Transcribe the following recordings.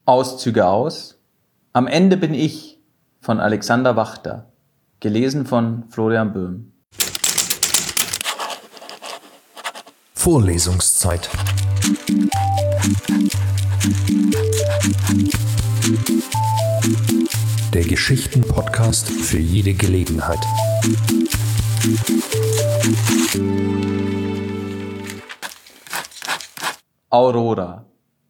Auszüge aus. Am Ende bin ich von Alexander Wachter. Gelesen von Florian Böhm. Vorlesungszeit. Der Geschichten-Podcast für jede Gelegenheit. Aurora.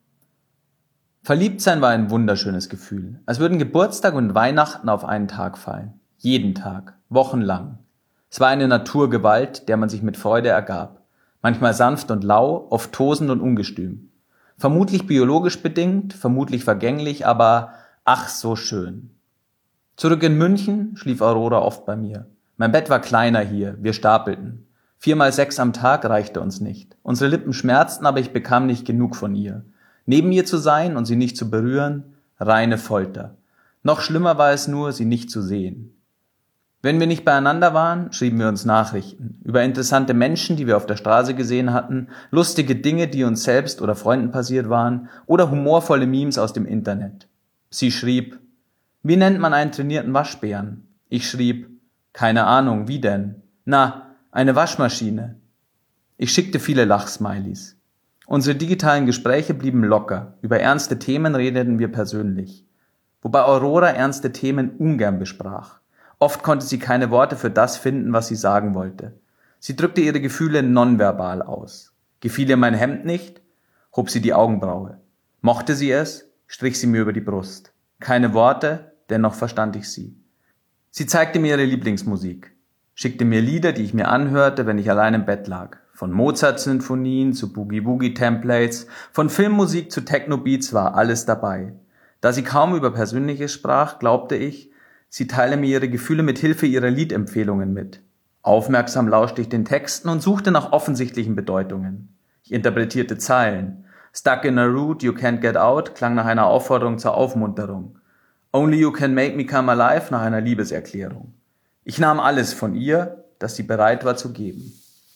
Verliebtsein war ein wunderschönes Gefühl, als würden Geburtstag und Weihnachten auf einen Tag fallen. Jeden Tag, wochenlang. Es war eine Naturgewalt, der man sich mit Freude ergab. Manchmal sanft und lau, oft tosend und ungestüm. Vermutlich biologisch bedingt, vermutlich vergänglich, aber ach so schön. Zurück in München schlief Aurora oft bei mir. Mein Bett war kleiner hier, wir stapelten. 4x6 am Tag reichte uns nicht. Unsere Lippen schmerzten, aber ich bekam nicht genug von ihr. Neben ihr zu sein und sie nicht zu berühren, reine Folter. Noch schlimmer war es nur, sie nicht zu sehen. Wenn wir nicht beieinander waren, schrieben wir uns Nachrichten über interessante Menschen, die wir auf der Straße gesehen hatten, lustige Dinge, die uns selbst oder Freunden passiert waren, oder humorvolle Memes aus dem Internet. Sie schrieb: Wie nennt man einen trainierten Waschbären? Ich schrieb: Keine Ahnung, wie denn? Na, eine Waschmaschine. Ich schickte viele Lachsmilies. Unsere digitalen Gespräche blieben locker. Über ernste Themen redeten wir persönlich. Wobei Aurora ernste Themen ungern besprach. Oft konnte sie keine Worte für das finden, was sie sagen wollte. Sie drückte ihre Gefühle nonverbal aus. Gefiel ihr mein Hemd nicht? Hob sie die Augenbraue. Mochte sie es? Strich sie mir über die Brust. Keine Worte, dennoch verstand ich sie. Sie zeigte mir ihre Lieblingsmusik. Schickte mir Lieder, die ich mir anhörte, wenn ich allein im Bett lag. Von Mozart-Sinfonien zu Boogie-Woogie-Templates, von Filmmusik zu Techno-Beats war alles dabei. Da sie kaum über Persönliches sprach, glaubte ich, sie teile mir ihre Gefühle mit Hilfe ihrer Liedempfehlungen mit. Aufmerksam lauschte ich den Texten und suchte nach offensichtlichen Bedeutungen. Ich interpretierte Zeilen. Stuck in a root, you can't get out klang nach einer Aufforderung zur Aufmunterung. Only you can make me come alive nach einer Liebeserklärung. Ich nahm alles von ihr, das sie bereit war zu geben.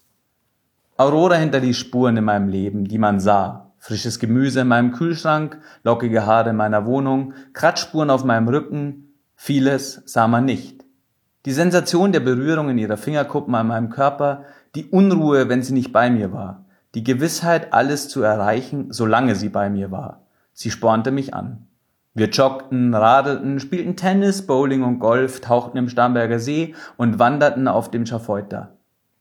Aurora hinterließ Spuren in meinem Leben, die man sah. Frisches Gemüse in meinem Kühlschrank, lockige Haare in meiner Wohnung, Kratzspuren auf meinem Rücken. Vieles sah man nicht. Die Sensation der Berührung in ihrer Fingerkuppen an meinem Körper, die Unruhe, wenn sie nicht bei mir war, die Gewissheit, alles zu erreichen, solange sie bei mir war. Sie spornte mich an. Wir joggten, radelten, spielten Tennis, Bowling und Golf, tauchten im Starnberger See und wanderten auf dem Schafeuter.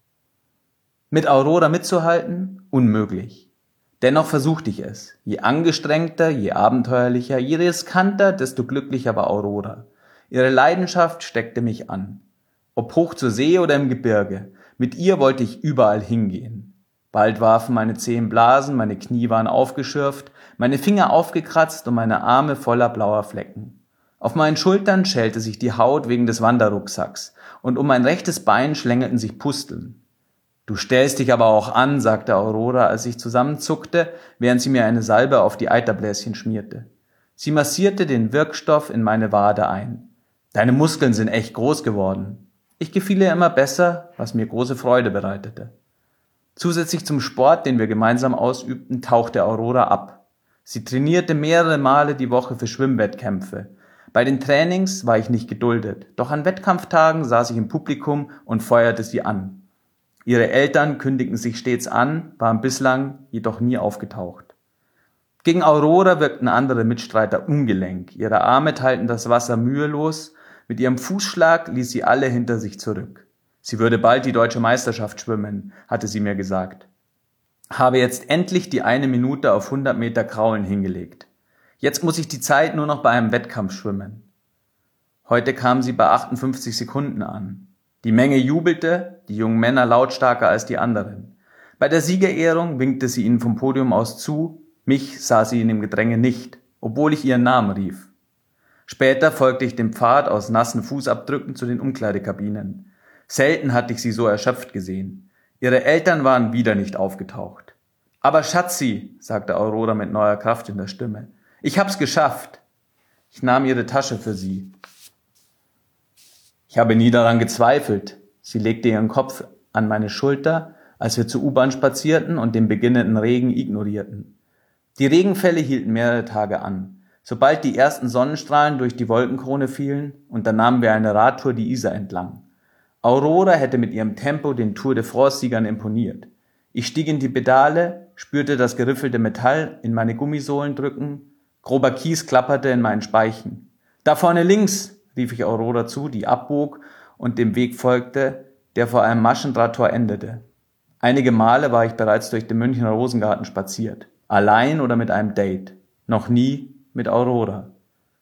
Mit Aurora mitzuhalten? Unmöglich. Dennoch versuchte ich es. Je angestrengter, je abenteuerlicher, je riskanter, desto glücklicher war Aurora. Ihre Leidenschaft steckte mich an. Ob hoch zur See oder im Gebirge, mit ihr wollte ich überall hingehen. Bald warfen meine Zehen Blasen, meine Knie waren aufgeschürft, meine Finger aufgekratzt und meine Arme voller blauer Flecken. Auf meinen Schultern schälte sich die Haut wegen des Wanderrucksacks und um mein rechtes Bein schlängelten sich Pusteln. Du stellst dich aber auch an, sagte Aurora, als ich zusammenzuckte, während sie mir eine Salbe auf die Eiterbläschen schmierte. Sie massierte den Wirkstoff in meine Wade ein. Deine Muskeln sind echt groß geworden. Ich gefiel ihr immer besser, was mir große Freude bereitete. Zusätzlich zum Sport, den wir gemeinsam ausübten, tauchte Aurora ab. Sie trainierte mehrere Male die Woche für Schwimmwettkämpfe. Bei den Trainings war ich nicht geduldet, doch an Wettkampftagen saß ich im Publikum und feuerte sie an. Ihre Eltern kündigten sich stets an, waren bislang jedoch nie aufgetaucht. Gegen Aurora wirkten andere Mitstreiter ungelenk. Ihre Arme teilten das Wasser mühelos. Mit ihrem Fußschlag ließ sie alle hinter sich zurück. Sie würde bald die deutsche Meisterschaft schwimmen, hatte sie mir gesagt. Habe jetzt endlich die 1 Minute auf 100 Meter Kraulen hingelegt. Jetzt muss ich die Zeit nur noch bei einem Wettkampf schwimmen. Heute kam sie bei 58 Sekunden an. Die Menge jubelte, die jungen Männer lautstarker als die anderen. Bei der Siegerehrung winkte sie ihnen vom Podium aus zu, mich sah sie in dem Gedränge nicht, obwohl ich ihren Namen rief. Später folgte ich dem Pfad aus nassen Fußabdrücken zu den Umkleidekabinen. Selten hatte ich sie so erschöpft gesehen. Ihre Eltern waren wieder nicht aufgetaucht. Aber Schatzi, sagte Aurora mit neuer Kraft in der Stimme, ich hab's geschafft. Ich nahm ihre Tasche für sie. Ich habe nie daran gezweifelt. Sie legte ihren Kopf an meine Schulter, als wir zur U-Bahn spazierten und den beginnenden Regen ignorierten. Die Regenfälle hielten mehrere Tage an. Sobald die ersten Sonnenstrahlen durch die Wolkenkrone fielen, unternahmen wir eine Radtour die Isar entlang. Aurora hätte mit ihrem Tempo den Tour de France-Siegern imponiert. Ich stieg in die Pedale, spürte das geriffelte Metall in meine Gummisohlen drücken, grober Kies klapperte in meinen Speichen. »Da vorne links«, rief ich Aurora zu, die abbog und dem Weg folgte, der vor einem Maschendrahttor endete. Einige Male war ich bereits durch den Münchner Rosengarten spaziert, allein oder mit einem Date, noch nie mit Aurora.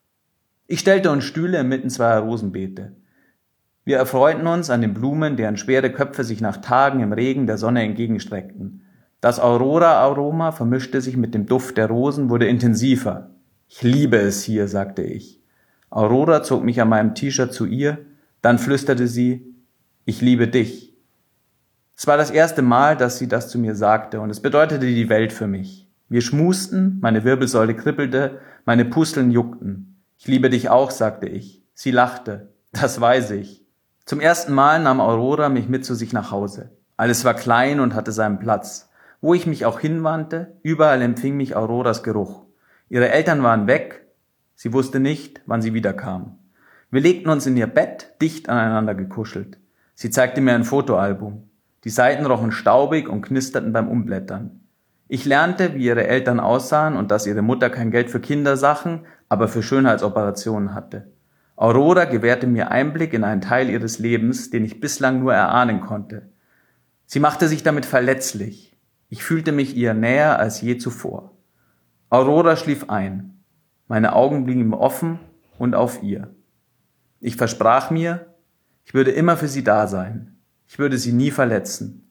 Ich stellte uns Stühle inmitten zweier Rosenbeete. Wir erfreuten uns an den Blumen, deren schwere Köpfe sich nach Tagen im Regen der Sonne entgegenstreckten. Das Aurora-Aroma vermischte sich mit dem Duft der Rosen, wurde intensiver. »Ich liebe es hier«, sagte ich. Aurora zog mich an meinem T-Shirt zu ihr, dann flüsterte sie, »Ich liebe dich«. Es war das erste Mal, dass sie das zu mir sagte, und es bedeutete die Welt für mich. Wir schmusten, meine Wirbelsäule kribbelte, meine Pusteln juckten. »Ich liebe dich auch«, sagte ich. Sie lachte. »Das weiß ich.« Zum ersten Mal nahm Aurora mich mit zu sich nach Hause. Alles war klein und hatte seinen Platz. Wo ich mich auch hinwandte, überall empfing mich Auroras Geruch. Ihre Eltern waren weg, sie wusste nicht, wann sie wiederkam. Wir legten uns in ihr Bett, dicht aneinander gekuschelt. Sie zeigte mir ein Fotoalbum. Die Seiten rochen staubig und knisterten beim Umblättern. Ich lernte, wie ihre Eltern aussahen und dass ihre Mutter kein Geld für Kindersachen, aber für Schönheitsoperationen hatte. Aurora gewährte mir Einblick in einen Teil ihres Lebens, den ich bislang nur erahnen konnte. Sie machte sich damit verletzlich. Ich fühlte mich ihr näher als je zuvor. Aurora schlief ein. Meine Augen blieben offen und auf ihr. Ich versprach mir, ich würde immer für sie da sein. Ich würde sie nie verletzen.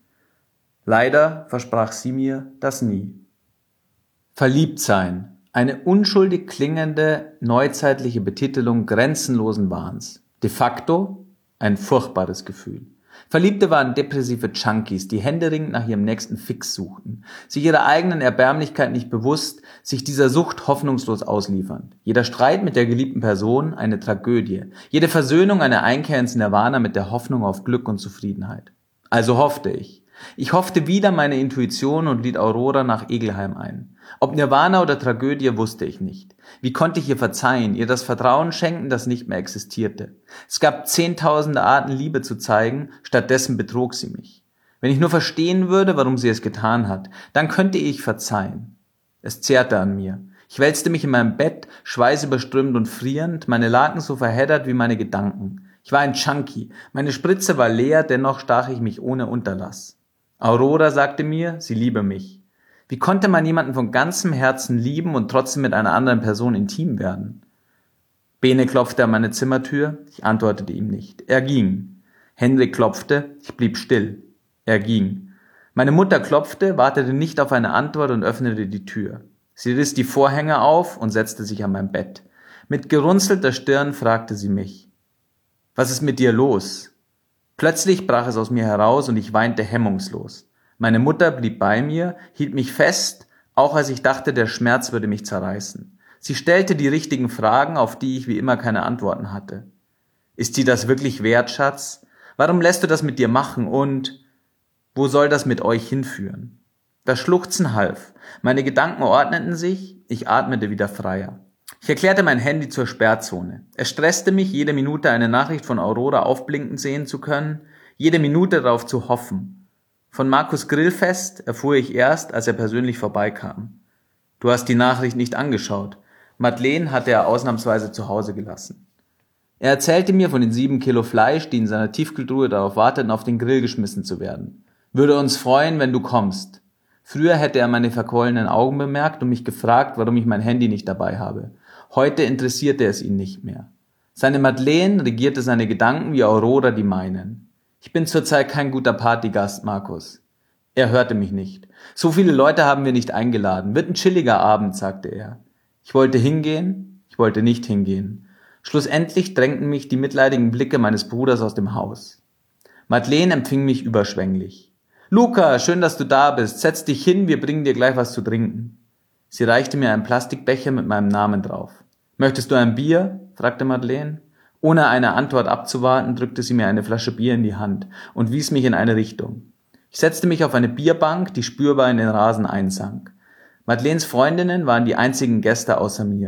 Leider versprach sie mir das nie. Verliebt sein. Eine unschuldig klingende, neuzeitliche Betitelung grenzenlosen Wahns. De facto ein furchtbares Gefühl. Verliebte waren depressive Junkies, die händeringend nach ihrem nächsten Fix suchten, sich ihrer eigenen Erbärmlichkeit nicht bewusst, sich dieser Sucht hoffnungslos ausliefernd. Jeder Streit mit der geliebten Person eine Tragödie, jede Versöhnung eine Einkehr ins Nirvana mit der Hoffnung auf Glück und Zufriedenheit. Also hoffte ich. Ich hoffte wieder meine Intuition und liet Aurora nach Egelheim ein. Ob Nirvana oder Tragödie, wusste ich nicht. Wie konnte ich ihr verzeihen, ihr das Vertrauen schenken, das nicht mehr existierte? Es gab 10.000 Arten, Liebe zu zeigen, stattdessen betrog sie mich. Wenn ich nur verstehen würde, warum sie es getan hat, dann könnte ich verzeihen. Es zehrte an mir. Ich wälzte mich in meinem Bett, schweißüberströmt und frierend, meine Laken so verheddert wie meine Gedanken. Ich war ein Junkie, meine Spritze war leer, dennoch stach ich mich ohne Unterlass. Aurora sagte mir, sie liebe mich. Wie konnte man jemanden von ganzem Herzen lieben und trotzdem mit einer anderen Person intim werden? Bene klopfte an meine Zimmertür, ich antwortete ihm nicht. Er ging. Henrik klopfte, ich blieb still. Er ging. Meine Mutter klopfte, wartete nicht auf eine Antwort und öffnete die Tür. Sie riss die Vorhänge auf und setzte sich an mein Bett. Mit gerunzelter Stirn fragte sie mich. Was ist mit dir los? Plötzlich brach es aus mir heraus und ich weinte hemmungslos. Meine Mutter blieb bei mir, hielt mich fest, auch als ich dachte, der Schmerz würde mich zerreißen. Sie stellte die richtigen Fragen, auf die ich wie immer keine Antworten hatte. Ist dir das wirklich wert, Schatz? Warum lässt du das mit dir machen und wo soll das mit euch hinführen? Das Schluchzen half. Meine Gedanken ordneten sich, ich atmete wieder freier. Ich erklärte mein Handy zur Sperrzone. Es stresste mich, jede Minute eine Nachricht von Aurora aufblinken sehen zu können, jede Minute darauf zu hoffen. Von Markus Grillfest erfuhr ich erst, als er persönlich vorbeikam. Du hast die Nachricht nicht angeschaut. Madeleine hatte er ausnahmsweise zu Hause gelassen. Er erzählte mir von den 7 Kilo Fleisch, die in seiner Tiefkühltruhe darauf warteten, auf den Grill geschmissen zu werden. Würde uns freuen, wenn du kommst. Früher hätte er meine verquollenen Augen bemerkt und mich gefragt, warum ich mein Handy nicht dabei habe. Heute interessierte es ihn nicht mehr. Seine Madeleine regierte seine Gedanken wie Aurora die meinen. Ich bin zurzeit kein guter Partygast, Markus. Er hörte mich nicht. So viele Leute haben wir nicht eingeladen. Wird ein chilliger Abend, sagte er. Ich wollte hingehen, ich wollte nicht hingehen. Schlussendlich drängten mich die mitleidigen Blicke meines Bruders aus dem Haus. Madeleine empfing mich überschwänglich. Luca, schön, dass du da bist. Setz dich hin, wir bringen dir gleich was zu trinken. Sie reichte mir einen Plastikbecher mit meinem Namen drauf. Möchtest du ein Bier? Fragte Madeleine. Ohne eine Antwort abzuwarten, drückte sie mir eine Flasche Bier in die Hand und wies mich in eine Richtung. Ich setzte mich auf eine Bierbank, die spürbar in den Rasen einsank. Madeleines Freundinnen waren die einzigen Gäste außer mir.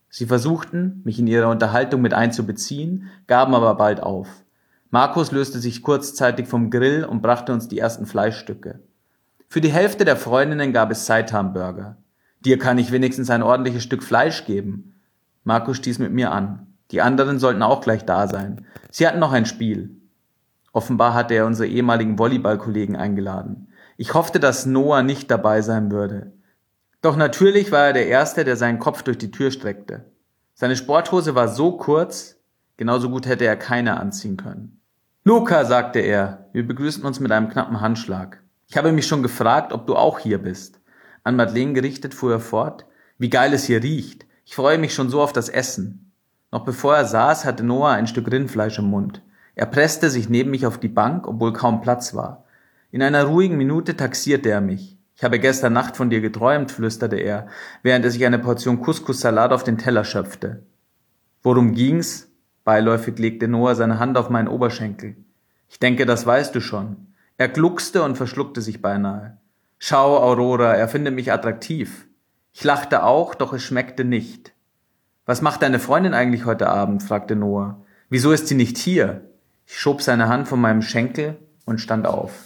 Sie versuchten, mich in ihre Unterhaltung mit einzubeziehen, gaben aber bald auf. Markus löste sich kurzzeitig vom Grill und brachte uns die ersten Fleischstücke. Für die Hälfte der Freundinnen gab es Seitan-Burger. Dir kann ich wenigstens ein ordentliches Stück Fleisch geben. Markus stieß mit mir an. Die anderen sollten auch gleich da sein. Sie hatten noch ein Spiel. Offenbar hatte er unsere ehemaligen Volleyballkollegen eingeladen. Ich hoffte, dass Noah nicht dabei sein würde. Doch natürlich war er der Erste, der seinen Kopf durch die Tür streckte. Seine Sporthose war so kurz, genauso gut hätte er keine anziehen können. »Luca«, sagte er, wir begrüßten uns mit einem knappen Handschlag. »Ich habe mich schon gefragt, ob du auch hier bist.« An Madeleine gerichtet fuhr er fort. »Wie geil es hier riecht. Ich freue mich schon so auf das Essen.« Noch bevor er saß, hatte Noah ein Stück Rindfleisch im Mund. Er presste sich neben mich auf die Bank, obwohl kaum Platz war. In einer ruhigen Minute taxierte er mich. »Ich habe gestern Nacht von dir geträumt«, flüsterte er, während er sich eine Portion Couscous-Salat auf den Teller schöpfte. »Worum ging's?« Beiläufig legte Noah seine Hand auf meinen Oberschenkel. »Ich denke, das weißt du schon.« Er gluckste und verschluckte sich beinahe. »Schau, Aurora, er findet mich attraktiv.« Ich lachte auch, doch es schmeckte nicht. »Was macht deine Freundin eigentlich heute Abend?« fragte Noah. »Wieso ist sie nicht hier?« Ich schob seine Hand von meinem Schenkel und stand auf.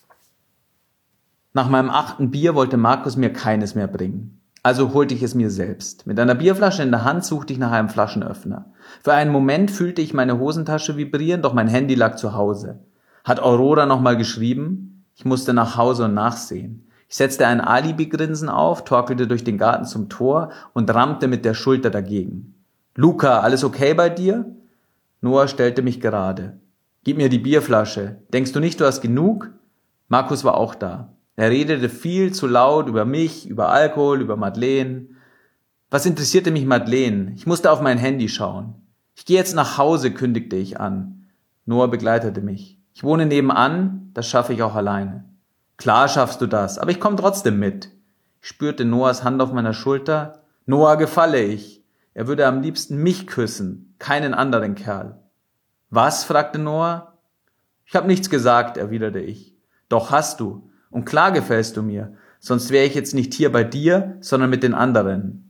Nach meinem 8. Bier wollte Markus mir keines mehr bringen. Also holte ich es mir selbst. Mit einer Bierflasche in der Hand suchte ich nach einem Flaschenöffner. Für einen Moment fühlte ich meine Hosentasche vibrieren, doch mein Handy lag zu Hause. Hat Aurora nochmal geschrieben? Ich musste nach Hause und nachsehen. Ich setzte ein Alibi-Grinsen auf, torkelte durch den Garten zum Tor und rammte mit der Schulter dagegen. »Luca, alles okay bei dir?« Noah stellte mich gerade. »Gib mir die Bierflasche. Denkst du nicht, du hast genug?« Markus war auch da. Er redete viel zu laut über mich, über Alkohol, über Madeleine. Was interessierte mich Madeleine? Ich musste auf mein Handy schauen. »Ich gehe jetzt nach Hause«, kündigte ich an. Noah begleitete mich. »Ich wohne nebenan, das schaffe ich auch alleine.« »Klar schaffst du das, aber ich komme trotzdem mit.« Ich spürte Noahs Hand auf meiner Schulter. Noah gefalle ich. Er würde am liebsten mich küssen, keinen anderen Kerl. »Was?« fragte Noah. »Ich habe nichts gesagt«, erwiderte ich. »Doch hast du. Und klar gefällst du mir, sonst wäre ich jetzt nicht hier bei dir, sondern mit den anderen.«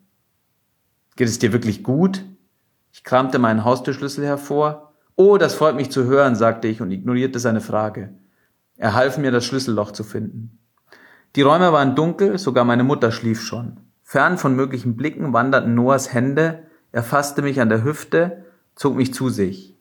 »Geht es dir wirklich gut?« Ich kramte meinen Haustürschlüssel hervor. »Oh, das freut mich zu hören«, sagte ich und ignorierte seine Frage. Er half mir, das Schlüsselloch zu finden. Die Räume waren dunkel, sogar meine Mutter schlief schon. Fern von möglichen Blicken wanderten Noahs Hände, er fasste mich an der Hüfte, zog mich zu sich.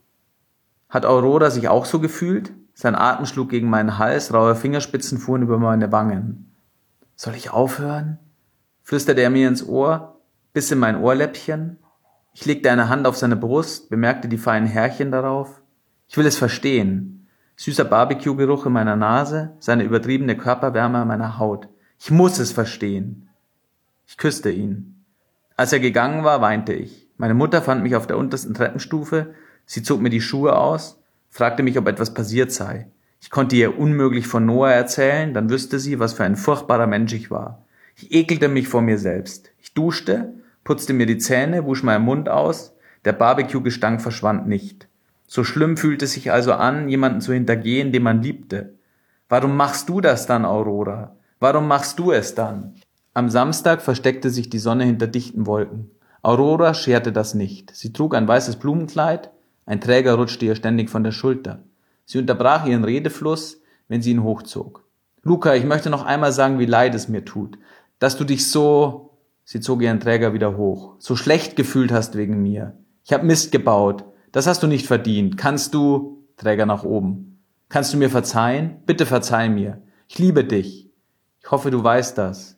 Hat Aurora sich auch so gefühlt? Sein Atem schlug gegen meinen Hals, raue Fingerspitzen fuhren über meine Wangen. »Soll ich aufhören?« flüsterte er mir ins Ohr, biss in mein Ohrläppchen. Ich legte eine Hand auf seine Brust, bemerkte die feinen Härchen darauf. Ich will es verstehen. Süßer Barbecue-Geruch in meiner Nase, seine übertriebene Körperwärme an meiner Haut. Ich muss es verstehen. Ich küsste ihn. Als er gegangen war, weinte ich. Meine Mutter fand mich auf der untersten Treppenstufe. Sie zog mir die Schuhe aus, fragte mich, ob etwas passiert sei. Ich konnte ihr unmöglich von Noah erzählen, dann wüsste sie, was für ein furchtbarer Mensch ich war. Ich ekelte mich vor mir selbst. Ich duschte, putzte mir die Zähne, wusch meinen Mund aus. Der Barbecue-Gestank verschwand nicht. So schlimm fühlte es sich also an, jemanden zu hintergehen, den man liebte. Warum machst du das dann, Aurora? Warum machst du es dann? Am Samstag versteckte sich die Sonne hinter dichten Wolken. Aurora scherte das nicht. Sie trug ein weißes Blumenkleid, ein Träger rutschte ihr ständig von der Schulter. Sie unterbrach ihren Redefluss, wenn sie ihn hochzog. »Luca, ich möchte noch einmal sagen, wie leid es mir tut, dass du dich so...« Sie zog ihren Träger wieder hoch. »So schlecht gefühlt hast wegen mir. Ich habe Mist gebaut. Das hast du nicht verdient. Kannst du...« Träger nach oben. »Kannst du mir verzeihen? Bitte verzeih mir. Ich liebe dich. Ich hoffe, du weißt das.«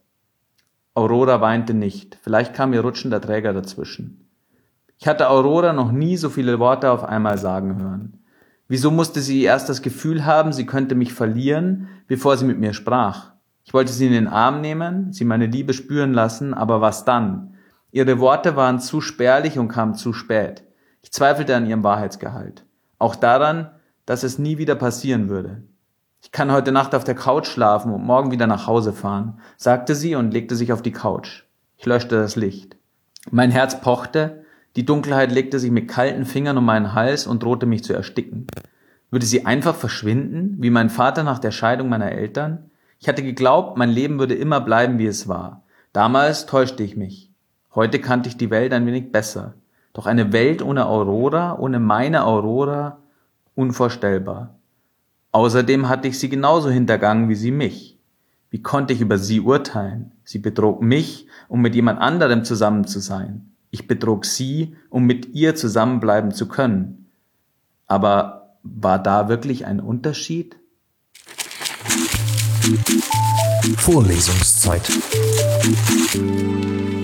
Aurora weinte nicht. Vielleicht kam ihr rutschender Träger dazwischen. Ich hatte Aurora noch nie so viele Worte auf einmal sagen hören. Wieso musste sie erst das Gefühl haben, sie könnte mich verlieren, bevor sie mit mir sprach? Ich wollte sie in den Arm nehmen, sie meine Liebe spüren lassen, aber was dann? Ihre Worte waren zu spärlich und kamen zu spät. Ich zweifelte an ihrem Wahrheitsgehalt. Auch daran, dass es nie wieder passieren würde. »Ich kann heute Nacht auf der Couch schlafen und morgen wieder nach Hause fahren«, sagte sie und legte sich auf die Couch. Ich löschte das Licht. Mein Herz pochte, die Dunkelheit legte sich mit kalten Fingern um meinen Hals und drohte mich zu ersticken. Würde sie einfach verschwinden, wie mein Vater nach der Scheidung meiner Eltern? Ich hatte geglaubt, mein Leben würde immer bleiben, wie es war. Damals täuschte ich mich. Heute kannte ich die Welt ein wenig besser. Doch eine Welt ohne Aurora, ohne meine Aurora, unvorstellbar. Außerdem hatte ich sie genauso hintergangen wie sie mich. Wie konnte ich über sie urteilen? Sie betrog mich, um mit jemand anderem zusammen zu sein. Ich betrog sie, um mit ihr zusammenbleiben zu können. Aber war da wirklich ein Unterschied? Vorlesungszeit.